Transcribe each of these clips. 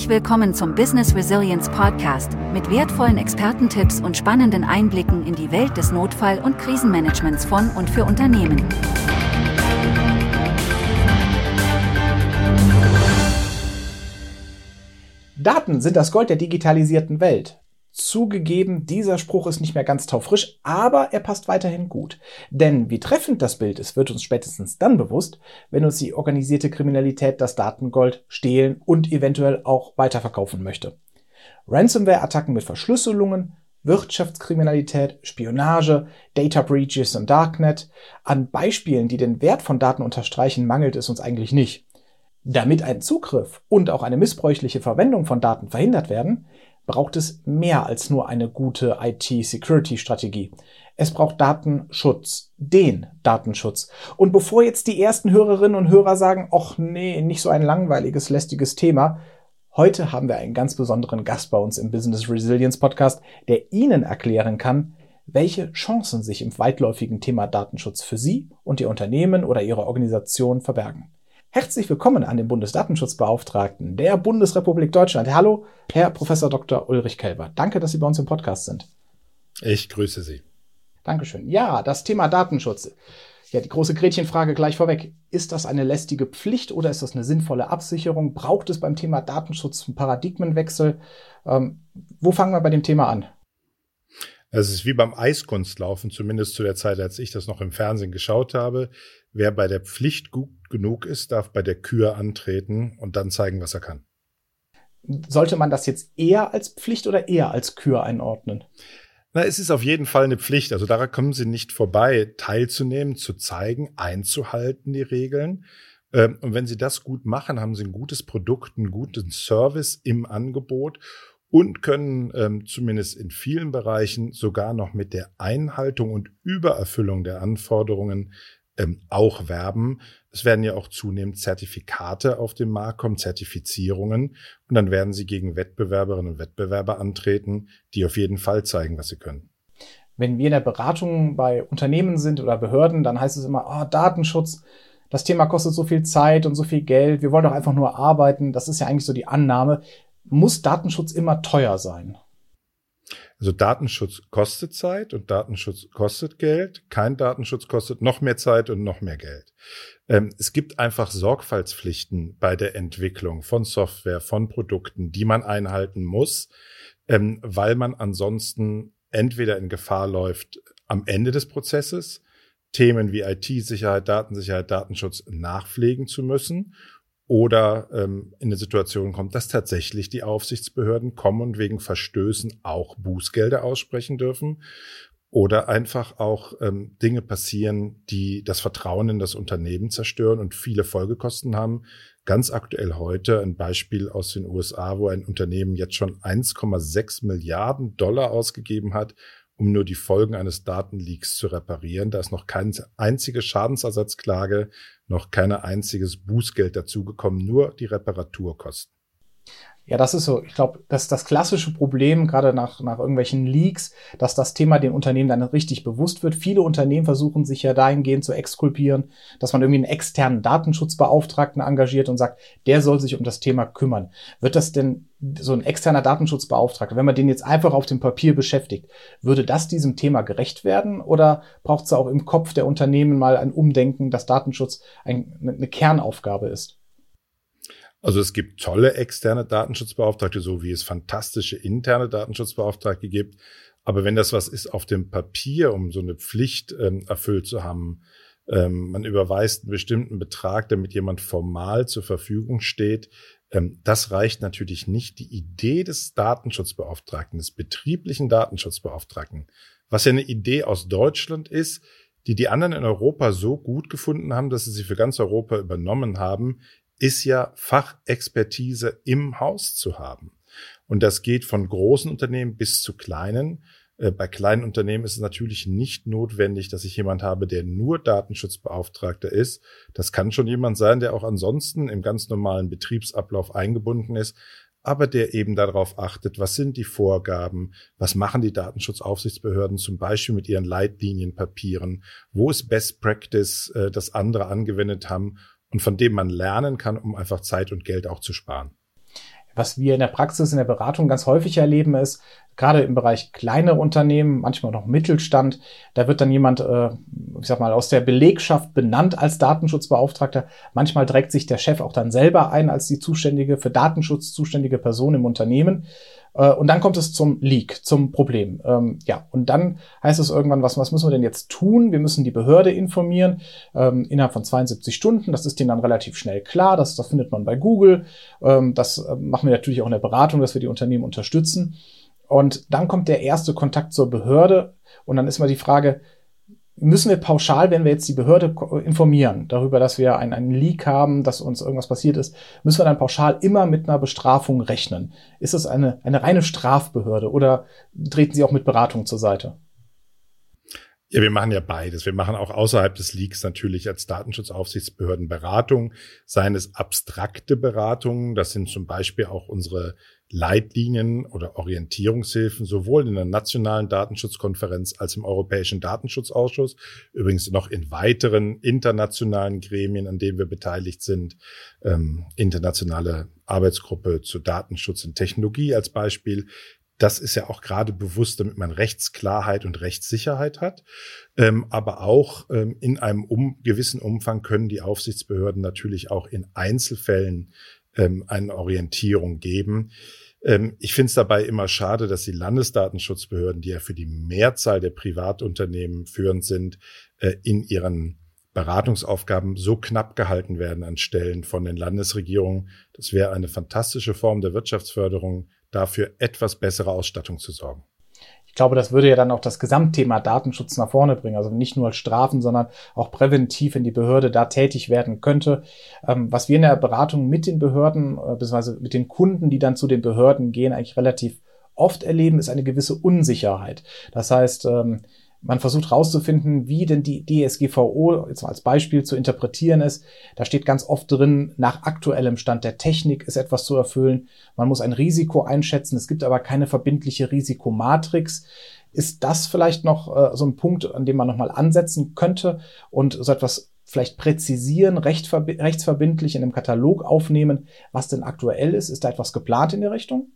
willkommen zum Business Resilience Podcast mit wertvollen Expertentipps und spannenden Einblicken in die Welt des Notfall- und Krisenmanagements von und für Unternehmen. Daten sind das Gold der digitalisierten Welt. Zugegeben, dieser Spruch ist nicht mehr ganz taufrisch, aber er passt weiterhin gut. Denn wie treffend das Bild ist, wird uns spätestens dann bewusst, wenn uns die organisierte Kriminalität das Datengold stehlen und eventuell auch weiterverkaufen möchte. Ransomware-Attacken mit Verschlüsselungen, Wirtschaftskriminalität, Spionage, Data Breaches im Darknet. An Beispielen, die den Wert von Daten unterstreichen, mangelt es uns eigentlich nicht. Damit ein Zugriff und auch eine missbräuchliche Verwendung von Daten verhindert werden, braucht es mehr als nur eine gute IT-Security-Strategie. Es braucht Datenschutz, den Datenschutz. Und bevor jetzt die ersten Hörerinnen und Hörer sagen, ach nee, nicht so ein langweiliges, lästiges Thema, heute haben wir einen ganz besonderen Gast bei uns im Business Resilience Podcast, der Ihnen erklären kann, welche Chancen sich im weitläufigen Thema Datenschutz für Sie und Ihr Unternehmen oder Ihre Organisation verbergen. Herzlich willkommen an den Bundesdatenschutzbeauftragten der Bundesrepublik Deutschland. Hallo, Herr Professor Dr. Ulrich Kelber. Danke, dass Sie bei uns im Podcast sind. Ich grüße Sie. Dankeschön. Ja, das Thema Datenschutz. Ja, die große Gretchenfrage gleich vorweg. Ist das eine lästige Pflicht oder ist das eine sinnvolle Absicherung? Braucht es beim Thema Datenschutz einen Paradigmenwechsel? Wo fangen wir bei dem Thema an? Es ist wie beim Eiskunstlaufen, zumindest zu der Zeit, als ich das noch im Fernsehen geschaut habe. Wer bei der Pflicht gut genug ist, darf bei der Kür antreten und dann zeigen, was er kann. Sollte man das jetzt eher als Pflicht oder eher als Kür einordnen? Na, es ist auf jeden Fall eine Pflicht. Also daran kommen Sie nicht vorbei, teilzunehmen, zu zeigen, einzuhalten die Regeln. Und wenn Sie das gut machen, haben Sie ein gutes Produkt, einen guten Service im Angebot und können zumindest in vielen Bereichen sogar noch mit der Einhaltung und Übererfüllung der Anforderungen auch werben. Es werden ja auch zunehmend Zertifikate auf den Markt kommen, Zertifizierungen. Und dann werden Sie gegen Wettbewerberinnen und Wettbewerber antreten, die auf jeden Fall zeigen, was sie können. Wenn wir in der Beratung bei Unternehmen sind oder Behörden, dann heißt es immer, Datenschutz, das Thema kostet so viel Zeit und so viel Geld. Wir wollen doch einfach nur arbeiten. Das ist ja eigentlich so die Annahme. Muss Datenschutz immer teuer sein? Also Datenschutz kostet Zeit und Datenschutz kostet Geld. Kein Datenschutz kostet noch mehr Zeit und noch mehr Geld. Es gibt einfach Sorgfaltspflichten bei der Entwicklung von Software, von Produkten, die man einhalten muss, weil man ansonsten entweder in Gefahr läuft, am Ende des Prozesses Themen wie IT-Sicherheit, Datensicherheit, Datenschutz nachpflegen zu müssen, oder in eine Situation kommt, dass tatsächlich die Aufsichtsbehörden kommen und wegen Verstößen auch Bußgelder aussprechen dürfen oder einfach auch Dinge passieren, die das Vertrauen in das Unternehmen zerstören und viele Folgekosten haben. Ganz aktuell heute ein Beispiel aus den USA, wo ein Unternehmen jetzt schon 1,6 Milliarden Dollar ausgegeben hat, um nur die Folgen eines Datenleaks zu reparieren. Da ist noch keine einzige Schadensersatzklage, noch kein einziges Bußgeld dazugekommen, nur die Reparaturkosten. Ja, das ist so. Ich glaube, das ist das klassische Problem, gerade nach irgendwelchen Leaks, dass das Thema den Unternehmen dann richtig bewusst wird. Viele Unternehmen versuchen sich ja dahingehend zu exkulpieren, dass man irgendwie einen externen Datenschutzbeauftragten engagiert und sagt, der soll sich um das Thema kümmern. Wird das denn so ein externer Datenschutzbeauftragter, wenn man den jetzt einfach auf dem Papier beschäftigt, würde das diesem Thema gerecht werden? Oder braucht es auch im Kopf der Unternehmen mal ein Umdenken, dass Datenschutz eine Kernaufgabe ist? Also es gibt tolle externe Datenschutzbeauftragte, so wie es fantastische interne Datenschutzbeauftragte gibt. Aber wenn das was ist auf dem Papier, um so eine Pflicht erfüllt zu haben, man überweist einen bestimmten Betrag, damit jemand formal zur Verfügung steht, das reicht natürlich nicht. Die Idee des Datenschutzbeauftragten, des betrieblichen Datenschutzbeauftragten, was ja eine Idee aus Deutschland ist, die anderen in Europa so gut gefunden haben, dass sie für ganz Europa übernommen haben, ist ja Fachexpertise im Haus zu haben. Und das geht von großen Unternehmen bis zu kleinen. Bei kleinen Unternehmen ist es natürlich nicht notwendig, dass ich jemand habe, der nur Datenschutzbeauftragter ist. Das kann schon jemand sein, der auch ansonsten im ganz normalen Betriebsablauf eingebunden ist, aber der eben darauf achtet, was sind die Vorgaben, was machen die Datenschutzaufsichtsbehörden zum Beispiel mit ihren Leitlinienpapieren, wo ist Best Practice, das andere angewendet haben und von dem man lernen kann, um einfach Zeit und Geld auch zu sparen. Was wir in der Praxis, in der Beratung ganz häufig erleben, ist, gerade im Bereich kleine Unternehmen, manchmal noch Mittelstand, da wird dann jemand, aus der Belegschaft benannt als Datenschutzbeauftragter. Manchmal trägt sich der Chef auch dann selber ein als die für Datenschutz zuständige Person im Unternehmen. Und dann kommt es zum Leak, zum Problem. Und dann heißt es irgendwann, was müssen wir denn jetzt tun? Wir müssen die Behörde informieren innerhalb von 72 Stunden. Das ist denen dann relativ schnell klar. Das findet man bei Google. Das machen wir natürlich auch in der Beratung, dass wir die Unternehmen unterstützen. Und dann kommt der erste Kontakt zur Behörde. Und dann ist mal die Frage, müssen wir pauschal, wenn wir jetzt die Behörde informieren darüber, dass wir einen Leak haben, dass uns irgendwas passiert ist, müssen wir dann pauschal immer mit einer Bestrafung rechnen? Ist es eine reine Strafbehörde oder treten Sie auch mit Beratung zur Seite? Ja, wir machen ja beides. Wir machen auch außerhalb des Leaks natürlich als Datenschutzaufsichtsbehörden Beratung, seien es abstrakte Beratungen, das sind zum Beispiel auch unsere Leitlinien oder Orientierungshilfen, sowohl in der nationalen Datenschutzkonferenz als im Europäischen Datenschutzausschuss, übrigens noch in weiteren internationalen Gremien, an denen wir beteiligt sind, internationale Arbeitsgruppe zu Datenschutz und Technologie als Beispiel. Das ist ja auch gerade bewusst, damit man Rechtsklarheit und Rechtssicherheit hat. Aber auch in einem gewissen Umfang können die Aufsichtsbehörden natürlich auch in Einzelfällen eine Orientierung geben. Ich finde es dabei immer schade, dass die Landesdatenschutzbehörden, die ja für die Mehrzahl der Privatunternehmen führend sind, in ihren Beratungsaufgaben so knapp gehalten werden an Stellen von den Landesregierungen. Das wäre eine fantastische Form der Wirtschaftsförderung, dafür etwas bessere Ausstattung zu sorgen. Ich glaube, das würde ja dann auch das Gesamtthema Datenschutz nach vorne bringen. Also nicht nur als Strafen, sondern auch präventiv, wenn die Behörde da tätig werden könnte. Was wir in der Beratung mit den Behörden, beziehungsweise mit den Kunden, die dann zu den Behörden gehen, eigentlich relativ oft erleben, ist eine gewisse Unsicherheit. Das heißt, man versucht herauszufinden, wie denn die DSGVO jetzt mal als Beispiel zu interpretieren ist. Da steht ganz oft drin, nach aktuellem Stand der Technik ist etwas zu erfüllen. Man muss ein Risiko einschätzen. Es gibt aber keine verbindliche Risikomatrix. Ist das vielleicht noch so ein Punkt, an dem man nochmal ansetzen könnte und so etwas vielleicht präzisieren, rechtsverbindlich in einem Katalog aufnehmen, was denn aktuell ist? Ist da etwas geplant in der Richtung?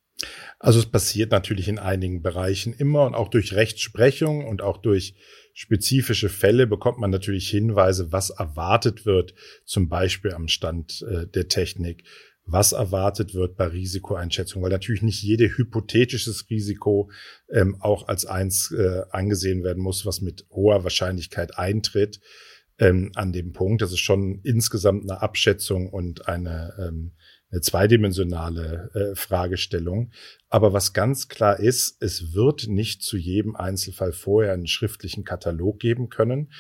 Also es passiert natürlich in einigen Bereichen immer und auch durch Rechtsprechung und auch durch spezifische Fälle bekommt man natürlich Hinweise, was erwartet wird, zum Beispiel am Stand der Technik, was erwartet wird bei Risikoeinschätzung, weil natürlich nicht jede hypothetisches Risiko auch als eins angesehen werden muss, was mit hoher Wahrscheinlichkeit eintritt an dem Punkt. Das ist schon insgesamt eine Abschätzung und eine zweidimensionale Fragestellung. Aber was ganz klar ist, es wird nicht zu jedem Einzelfall vorher einen schriftlichen Katalog geben können.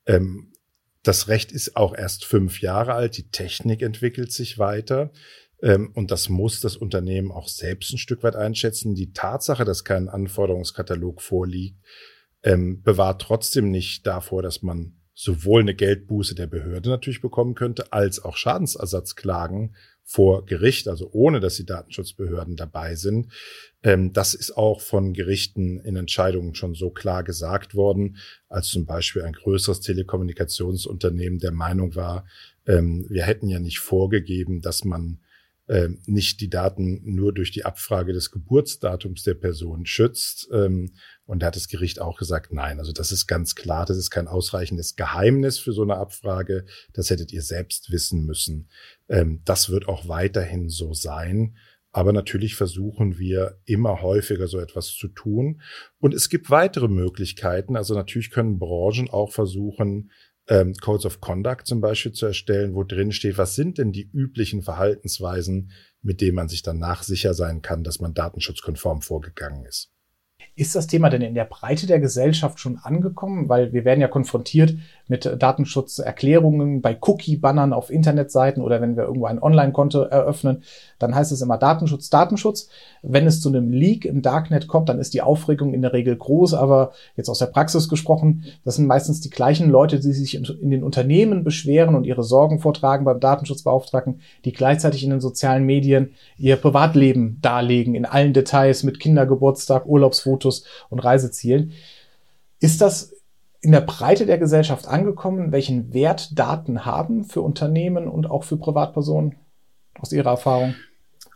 Das Recht ist auch erst 5 Jahre alt, die Technik entwickelt sich weiter. Und das muss das Unternehmen auch selbst ein Stück weit einschätzen. Die Tatsache, dass kein Anforderungskatalog vorliegt, bewahrt trotzdem nicht davor, dass man sowohl eine Geldbuße der Behörde natürlich bekommen könnte, als auch Schadensersatzklagen vor Gericht, also ohne, dass die Datenschutzbehörden dabei sind. Das ist auch von Gerichten in Entscheidungen schon so klar gesagt worden, als zum Beispiel ein größeres Telekommunikationsunternehmen der Meinung war, wir hätten ja nicht vorgegeben, dass man nicht die Daten nur durch die Abfrage des Geburtsdatums der Person schützt. Und da hat das Gericht auch gesagt, nein, also das ist ganz klar, das ist kein ausreichendes Geheimnis für so eine Abfrage. Das hättet ihr selbst wissen müssen. Das wird auch weiterhin so sein. Aber natürlich versuchen wir immer häufiger so etwas zu tun. Und es gibt weitere Möglichkeiten. Also natürlich können Branchen auch versuchen, Codes of Conduct zum Beispiel zu erstellen, wo drin steht, was sind denn die üblichen Verhaltensweisen, mit denen man sich danach sicher sein kann, dass man datenschutzkonform vorgegangen ist. Ist das Thema denn in der Breite der Gesellschaft schon angekommen? Weil wir werden ja konfrontiert mit Datenschutzerklärungen bei Cookie-Bannern auf Internetseiten oder wenn wir irgendwo ein Online-Konto eröffnen, dann heißt es immer Datenschutz, Datenschutz. Wenn es zu einem Leak im Darknet kommt, dann ist die Aufregung in der Regel groß, aber jetzt aus der Praxis gesprochen, das sind meistens die gleichen Leute, die sich in den Unternehmen beschweren und ihre Sorgen vortragen beim Datenschutzbeauftragten, die gleichzeitig in den sozialen Medien ihr Privatleben darlegen, in allen Details mit Kindergeburtstag, Urlaubsfotos und Reisezielen. Ist das in der Breite der Gesellschaft angekommen, welchen Wert Daten haben für Unternehmen und auch für Privatpersonen aus Ihrer Erfahrung?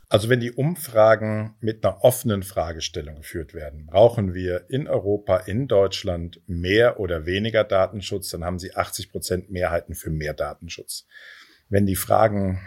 Also wenn die Umfragen mit einer offenen Fragestellung geführt werden, brauchen wir in Europa, in Deutschland mehr oder weniger Datenschutz, dann haben sie 80% Mehrheiten für mehr Datenschutz. Wenn die Fragen,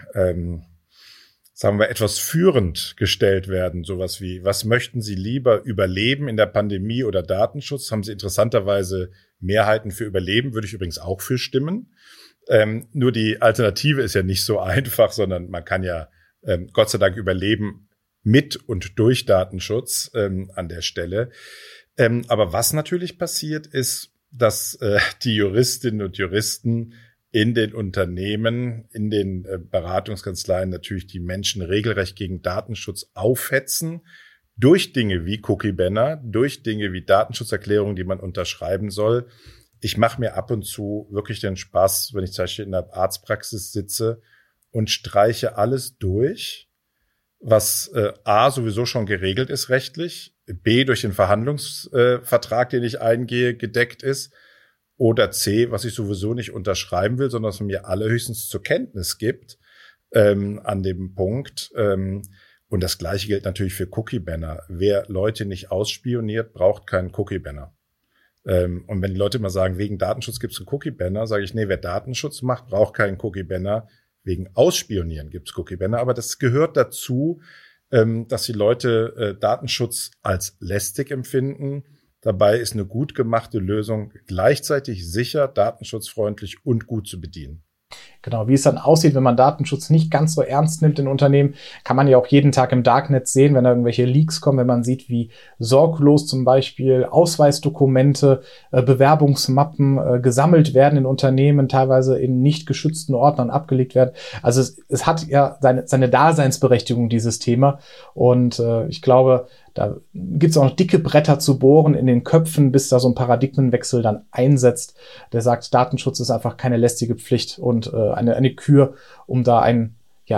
sagen wir, etwas führend gestellt werden, sowas wie, was möchten Sie lieber, Überleben in der Pandemie oder Datenschutz, haben sie interessanterweise Mehrheiten für Überleben, würde ich übrigens auch für stimmen. Nur die Alternative ist ja nicht so einfach, sondern man kann ja Gott sei Dank überleben mit und durch Datenschutz an der Stelle. Aber was natürlich passiert ist, dass die Juristinnen und Juristen in den Unternehmen, in den Beratungskanzleien natürlich die Menschen regelrecht gegen Datenschutz aufhetzen, durch Dinge wie Cookie-Banner, durch Dinge wie Datenschutzerklärungen, die man unterschreiben soll. Ich mache mir ab und zu wirklich den Spaß, wenn ich zum Beispiel in der Arztpraxis sitze und streiche alles durch, was A, sowieso schon geregelt ist rechtlich, B, durch den Verhandlungsvertrag, den ich eingehe, gedeckt ist, oder C, was ich sowieso nicht unterschreiben will, sondern was man mir allerhöchstens zur Kenntnis gibt an dem Punkt. Und das Gleiche gilt natürlich für Cookie-Banner. Wer Leute nicht ausspioniert, braucht keinen Cookie-Banner. Und wenn die Leute immer sagen, wegen Datenschutz gibt es einen Cookie-Banner, sage ich, nee, wer Datenschutz macht, braucht keinen Cookie-Banner. Wegen Ausspionieren gibt es Cookie-Banner, aber das gehört dazu, dass die Leute Datenschutz als lästig empfinden. Dabei ist eine gut gemachte Lösung gleichzeitig sicher, datenschutzfreundlich und gut zu bedienen. Genau, wie es dann aussieht, wenn man Datenschutz nicht ganz so ernst nimmt in Unternehmen, kann man ja auch jeden Tag im Darknet sehen, wenn da irgendwelche Leaks kommen, wenn man sieht, wie sorglos zum Beispiel Ausweisdokumente, Bewerbungsmappen gesammelt werden in Unternehmen, teilweise in nicht geschützten Ordnern abgelegt werden. Also es hat ja seine Daseinsberechtigung, dieses Thema. Und ich glaube, da gibt's auch noch dicke Bretter zu bohren in den Köpfen, bis da so ein Paradigmenwechsel dann einsetzt, der sagt, Datenschutz ist einfach keine lästige Pflicht und eine Kür, um da ein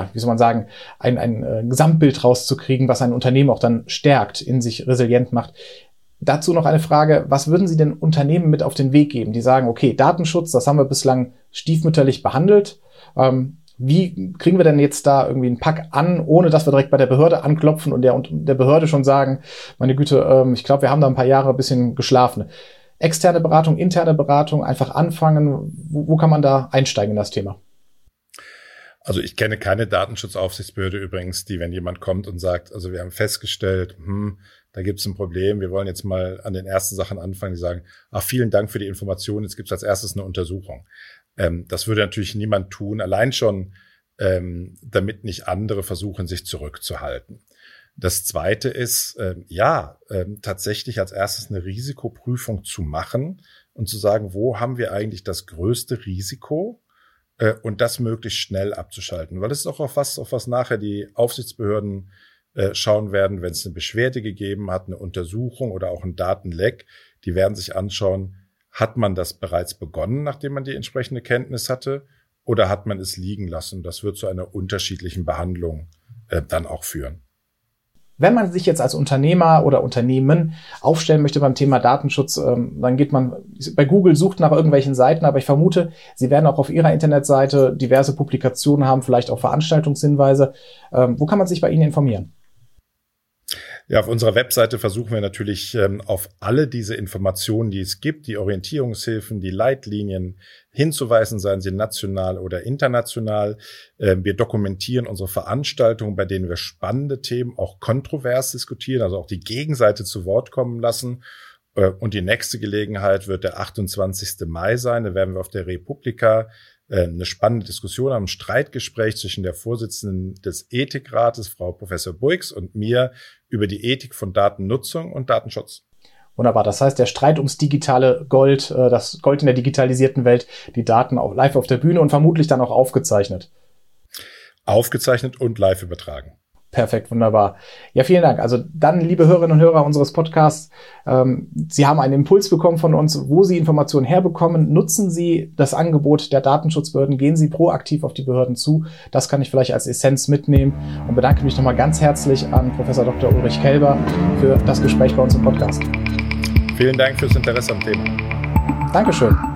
Gesamtbild rauszukriegen, was ein Unternehmen auch dann stärkt, in sich resilient macht. Dazu noch eine Frage, was würden Sie den Unternehmen mit auf den Weg geben, die sagen, okay, Datenschutz, das haben wir bislang stiefmütterlich behandelt, wie kriegen wir denn jetzt da irgendwie einen Pack an, ohne dass wir direkt bei der Behörde anklopfen und der Behörde schon sagen, meine Güte, ich glaube, wir haben da ein paar Jahre ein bisschen geschlafen. Externe Beratung, interne Beratung, einfach anfangen. Wo kann man da einsteigen in das Thema? Also ich kenne keine Datenschutzaufsichtsbehörde übrigens, die, wenn jemand kommt und sagt, also wir haben festgestellt, da gibt es ein Problem, wir wollen jetzt mal an den ersten Sachen anfangen, die sagen, vielen Dank für die Information, jetzt gibt es als erstes eine Untersuchung. Das würde natürlich niemand tun, allein schon, damit nicht andere versuchen, sich zurückzuhalten. Das Zweite ist, tatsächlich als erstes eine Risikoprüfung zu machen und zu sagen, wo haben wir eigentlich das größte Risiko und das möglichst schnell abzuschalten. Weil das ist auch auf was nachher die Aufsichtsbehörden schauen werden, wenn es eine Beschwerde gegeben hat, eine Untersuchung oder auch ein Datenleck. Die werden sich anschauen, hat man das bereits begonnen, nachdem man die entsprechende Kenntnis hatte, oder hat man es liegen lassen? Das wird zu einer unterschiedlichen Behandlung dann auch führen. Wenn man sich jetzt als Unternehmer oder Unternehmen aufstellen möchte beim Thema Datenschutz, dann geht man bei Google, sucht nach irgendwelchen Seiten, aber ich vermute, Sie werden auch auf Ihrer Internetseite diverse Publikationen haben, vielleicht auch Veranstaltungshinweise. Wo kann man sich bei Ihnen informieren? Ja, auf unserer Webseite versuchen wir natürlich auf alle diese Informationen, die es gibt, die Orientierungshilfen, die Leitlinien hinzuweisen, seien sie national oder international. Wir dokumentieren unsere Veranstaltungen, bei denen wir spannende Themen auch kontrovers diskutieren, also auch die Gegenseite zu Wort kommen lassen. Und die nächste Gelegenheit wird der 28. Mai sein. Da werden wir auf der Republika eine spannende Diskussion haben, ein Streitgespräch zwischen der Vorsitzenden des Ethikrates, Frau Professor Buix, und mir über die Ethik von Datennutzung und Datenschutz. Wunderbar. Das heißt, der Streit ums digitale Gold, das Gold in der digitalisierten Welt, die Daten auch live auf der Bühne und vermutlich dann auch aufgezeichnet. Aufgezeichnet und live übertragen. Perfekt, wunderbar. Ja, vielen Dank. Also dann, liebe Hörerinnen und Hörer unseres Podcasts, Sie haben einen Impuls bekommen von uns, wo Sie Informationen herbekommen. Nutzen Sie das Angebot der Datenschutzbehörden, gehen Sie proaktiv auf die Behörden zu. Das kann ich vielleicht als Essenz mitnehmen und bedanke mich nochmal ganz herzlich an Professor Dr. Ulrich Kelber für das Gespräch bei uns im Podcast. Vielen Dank fürs Interesse am Thema. Dankeschön.